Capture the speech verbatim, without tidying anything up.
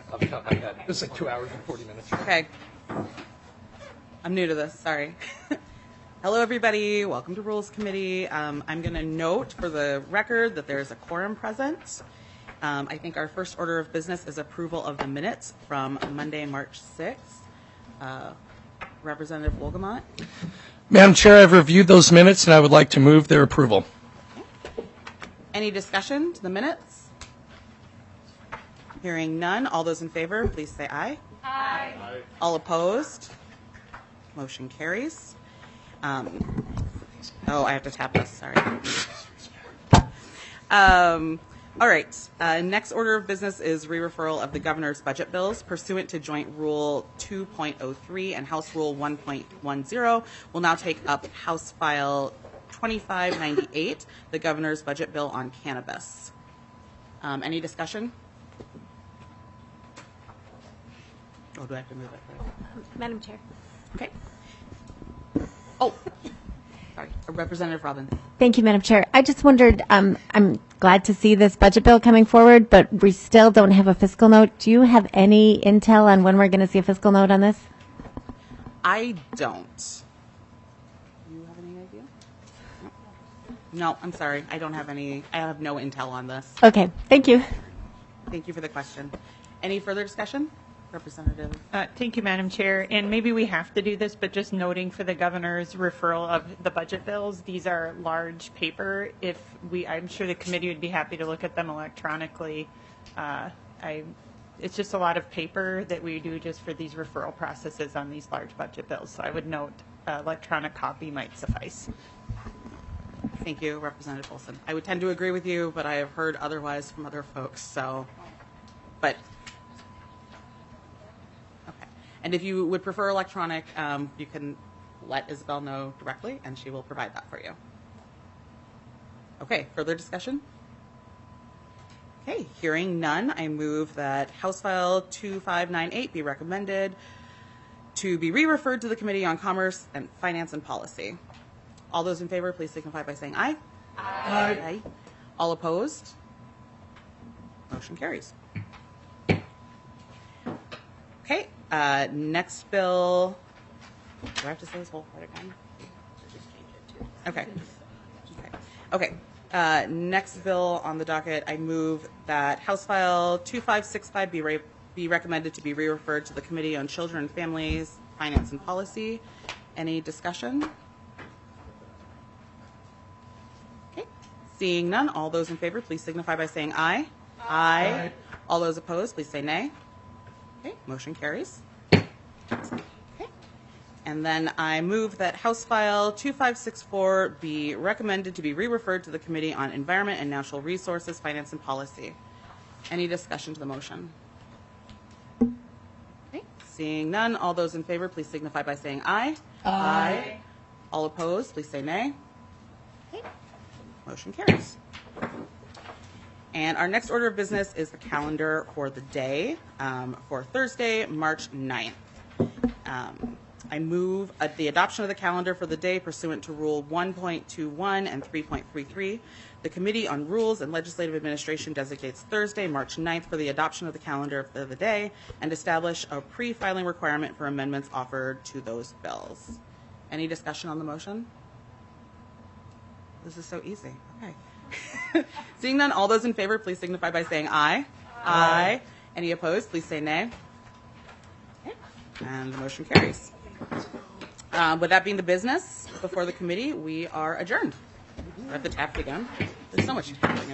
off the top of my head. It was like two hours and forty minutes. Okay. I'm new to this, sorry. Hello, everybody. Welcome to Rules Committee. Um, I'm going to note for the record that there is a quorum present. Um, I think our first order of business is approval of the minutes from Monday, March sixth. Uh, Representative Wolgamott. Madam Chair, I've reviewed those minutes and I would like to move their approval. Any discussion to the minutes? Hearing none. All those in favor, please say aye. Aye. Aye. All opposed? Motion carries. Um, oh, I have to tap this. Sorry. Um, all right. Uh, next order of business is re-referral of the governor's budget bills pursuant to Joint Rule two point oh three and House Rule one point one oh. We'll now take up House File twenty-five ninety-eight, the governor's budget bill on cannabis. Um, any discussion? Oh, do I have to move it? Madam Chair. Okay. Oh, sorry. Representative Robbins. Thank you, Madam Chair. I just wondered, um, I'm glad to see this budget bill coming forward, but we still don't have a fiscal note. Do you have any intel on when we're going to see a fiscal note on this? I don't. Do you have any idea? No. No, I'm sorry. I don't have any. I have no intel on this. Okay. Thank you. Thank you for the question. Any further discussion? Representative. Uh, thank you, Madam Chair. And maybe we have to do this, but just noting for the governor's referral of the budget bills, these are large paper. If we, I'm sure the committee would be happy to look at them electronically. Uh, I, it's just a lot of paper that we do just for these referral processes on these large budget bills. So I would note uh, electronic copy might suffice. Thank you, Representative Olson. I would tend to agree with you, but I have heard otherwise from other folks. So, but. And if you would prefer electronic, um, you can let Isabel know directly, and she will provide that for you. Okay, further discussion? Okay, hearing none, I move that House File twenty-five ninety-eight be recommended to be re-referred to the Committee on Commerce and Finance and Policy. All those in favor, please signify by saying aye. Aye. Aye. All opposed? Motion carries. Okay. Uh, next bill, do I have to say this whole part again? Okay. Okay. Okay. Uh, next bill on the docket, I move that House File twenty-five sixty-five be, re- be recommended to be re-referred to the Committee on Children and Families, Finance and Policy. Any discussion? Okay. Seeing none, all those in favor, please signify by saying aye. Aye. Aye. All those opposed, please say nay. Okay, motion carries. Okay. And then I move that House File twenty-five sixty-four be recommended to be re-referred to the Committee on Environment and Natural Resources, Finance and Policy. Any discussion to the motion? Okay. Seeing none, all those in favor, please signify by saying aye. Aye. Aye. All opposed, please say nay. Okay. Motion carries. And our next order of business is the calendar for the day um, for Thursday, March ninth. Um, I move uh, the adoption of the calendar for the day pursuant to Rule one point two one and three point three three. The Committee on Rules and Legislative Administration designates Thursday, March ninth for the adoption of the calendar for the day and establish a pre-filing requirement for amendments offered to those bills. Any discussion on the motion? This is so easy. Okay. Seeing none, all those in favor, please signify by saying aye. Aye. Aye. Any opposed, please say nay. Okay. And the motion carries. Um, with that being the business before the committee, we are adjourned. We have to tap it again. There's so much tapping.